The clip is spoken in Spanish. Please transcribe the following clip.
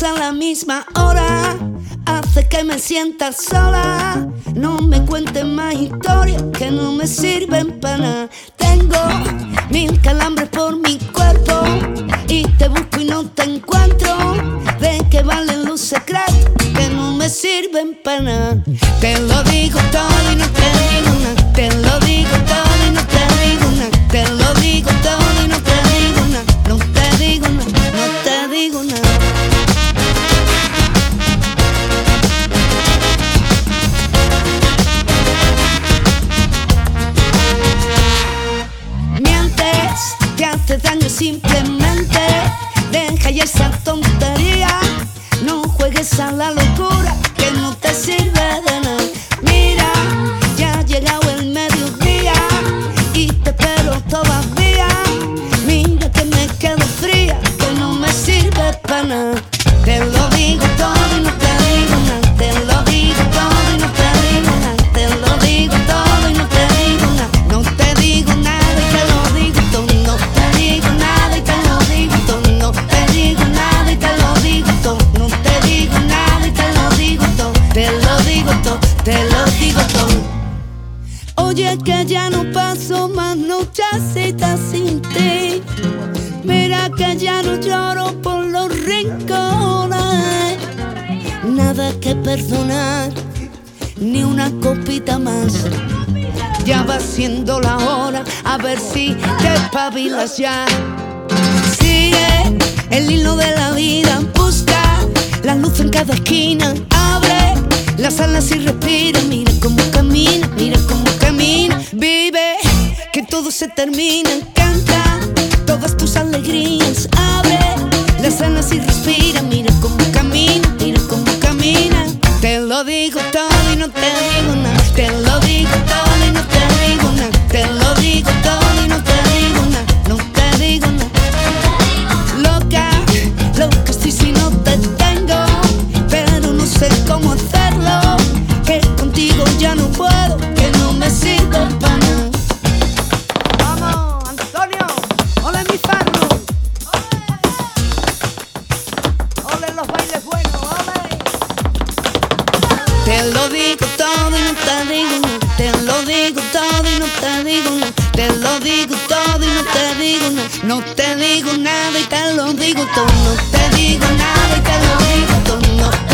pasa a la misma hora hace que me sienta sola. No me cuentes más historias que no me sirven para nada. Tengo 1000 calambres por mi cuerpo y te busco y no te encuentro. ¿De qué valen los secretos que no me sirven para nada? Te lo digo todo y no te digo nada. Te lo digo todo y no te digo nada. Te lo digo todo y no te digo nada. No te digo nada, no te digo nada. Mientes, te haces daño simplemente. Deja ya esa tontería. No juegues a la locura que no te sirve de nada. Mira, ya ha llegado el mediodía y te espero todavía. Mira que me quedo fría, que no me sirve para nada. Te lo digo todo y no te digo nada. Te lo digo todo y no te digo nada. Te lo digo todo y no te digo nada. No te digo nada y te lo digo todo. No te digo nada y te lo digo todo. No te digo nada y te lo digo todo. No te digo nada y te lo digo todo. Te lo digo todo, te lo digo todo. Oye, que ya no paso más nochecitas sin ti. Mira que ya no lloro por los rincones. Nada que perdonar, ni una copita más. Ya va siendo la hora, a ver si te espabilas ya. Sigue el hilo de la vida, busca la luz en cada esquina. Abre las alas y respira, mira cómo camina, mira cómo camina. Vive, que todo se termina, canta todas tus alegrías. Abre las alas y respira, mira cómo camina, mira cómo camina. Te lo digo todo y no te digo nada. Te lo digo todo y no te digo nada. Te lo digo todo y no te digo nada. No te digo nada. Loca, loca estoy si no te tengo, pero no sé cómo hacerlo. Que contigo ya no puedo, que no me sirve para nada. Vamos, Antonio, ole mi farro. Ole los bailes buenos, ole. Te lo digo todo y no te digo nada. Te lo digo todo y no te digo nada. Te lo digo todo y no te digo nada. No te digo nada y te lo digo todo. No te digo nada y te lo digo todo. No